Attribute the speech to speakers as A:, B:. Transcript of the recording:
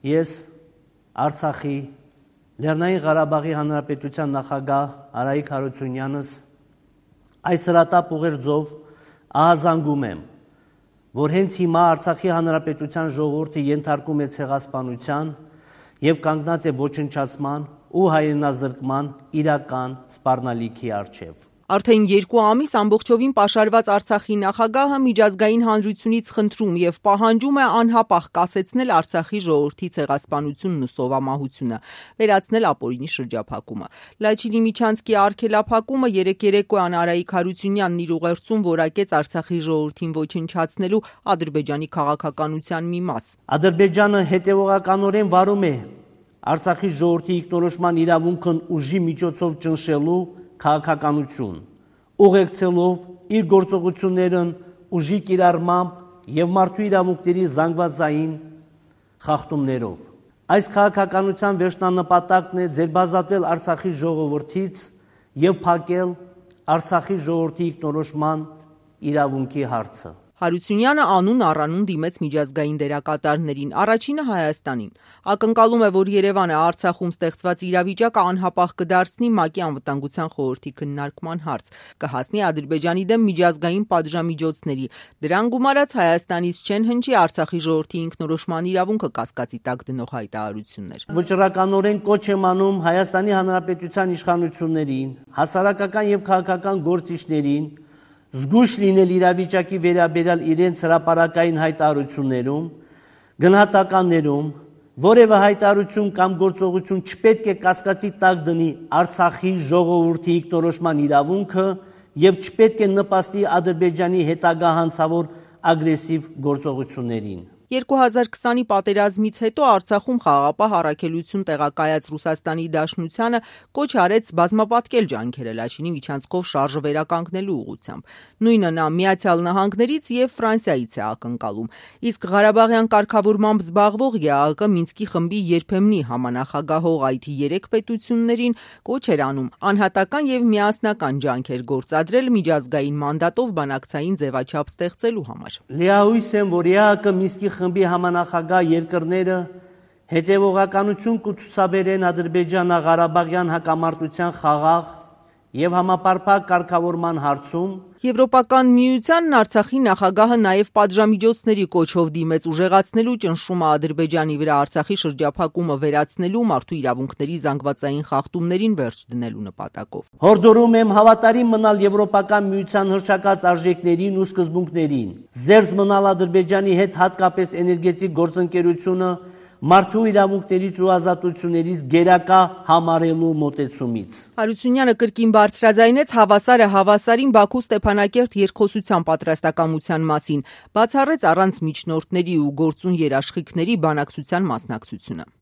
A: Ես Արցախի Լեռնային Ղարաբաղի Հանրապետության նախագահ Արայիկ Հարությունյանս այս հրատապ ուղերձով ահազանգում եմ, որ հենց հիմա Արցախի Հանրապետության ժողովուրդը ենթարկում է ցեղասպանության եւ կանգնած է ոչնչացման ու հայրենազրկման իրական սպառնալիքի առջև։
B: Արդեն 2 ամիս ամբողջովին պաշարված Արցախի նախագահը միջազգային հանրությունից խնդրում եւ պահանջում է անհապաղ կասեցնել Արցախի ժողովրդի ցեղասպանությունն ու սովամահությունը, վերացնել ապօրինի շրջափակումը։ Լաչինի Միչանցկի արգելափակումը երեկոյան Արայիկ Հարությունյանն իր ուղերձում որակեց Արցախի ժողովրդին ոչնչացնելու Ադրբեջանի քաղաքականության մի մաս։
A: Ադրբեջանը հետևողականորեն վարում է Արցախի ժողովրդի ինքնորոշման իրավունքն ուժի միջոցով ճնշելու քաղաքականություն, ուղեկցելով իր գործողություններն ուժի կիրառմամբ եւ մարդու իրավունքների զանգվածային խախտումներով։ Այս քաղաքականության վերջնանպատակն է ձերբազատվել Արցախի ժողովրդից եւ փակել Արցախի ժողովրդի ինքնորոշման իրավունքի հարցը։
B: Հարությունյանը անուն առանուն դիմեց միջազգային դերակատարներին, առաջինը Հայաստանին։ Ակնկալում է, որ Երևանը Արցախում ստեղծված իրավիճակը անհապաղ կդարձնի ՄԱԿ-ի անվտանգության խորհրդի քննարկման հարց, կհասնի Ադրբեջանի դեմ միջազգային պատժամիջոցների։ Դրան գումարած Հայաստանից չեն հնչի Արցախի ժողովրդի ինքնորոշման իրավունքը կասկածի տակ դնող հայտարարություններ։
A: Վճռականորեն կոչ եմ անում Հայաստանի Հանրապետության իշխանություններին, հասարակական եւ քաղաքական գործիչներին զգույշ լինել իրավիճակի վերաբերյալ իրենց հրապարակային հայտարարություններում, գնահատականներում, որևէ հայտարարություն կամ գործողություն չպետք է կասկածի տակ դնի Արցախի ժողովրդի ինքնորոշման իրավունքը եւ չպետք է նպաստի Ադրբեջանի հետագա հանցավոր ագրեսիվ գործողություններին։
B: 2020-ի պատերազմից հետո Արցախում խաղաղապահ առաքելություն տեղակայած Ռուսաստանի Դաշնությանը կոչ արեց բազմապատկել ջանքերը Լաչինի Միչանցկով շարժը վերականգնելու ուղղությամբ։ Նույնը նա Միացյալ Նահանգներից եւ Ֆրանսիայից է ակնկալում։ Իսկ Ղարաբաղյան կարգավորմամբ զբաղվող ԵԱՀԿ Մինսկի խմբի երբեմնի համանախագահող այդ 3 պետություններին կոչ էր անում անհատական եւ միասնական ջանքեր գործադրել միջազգային մանդատով բանակցային ձևաչափ ստեղծելու համար։
A: Լիահույս եմ, որ ԵԱՀԿ Մինսկի խմբի համանախագահ երկրները հետևողականություն կցուցաբերեն Ադրբեջանա-Ղարաբաղյան հակամարտության խաղաղ եւ համապարփակ կարգավորման հարցում։
B: Եվրոպական միությանն Արցախի նախագահը նաև պատժամիջոցների կոչով դիմեց ուժեղացնելու ճնշումը Ադրբեջանի վրա Արցախի շրջափակումը վերացնելու մարդու իրավունքների զանգվածային խախտումներին վերջ դնելու նպատակով։
A: Հորդորում եմ հավատարիմ մնալ Եվրոպական միության հռչակած արժեքներին ու սկզբունքներին, զերծ մնալ Ադրբեջանի հետ հատկապես էներգետիկ գործընկերությունը մարդու իրավունքներից ու ազատություններից գերակա համարելու մոտեցումից։
B: Հարությունյանը կրկին բարձրաձայնեց հավասարը հավասարին Բաքու Ստեփանակերտ երկխոսության պատրաստակամության մասին, բացառեց առանց միջնորդների ու գործուն երաշխիքների բանակցության մասնակցությունը։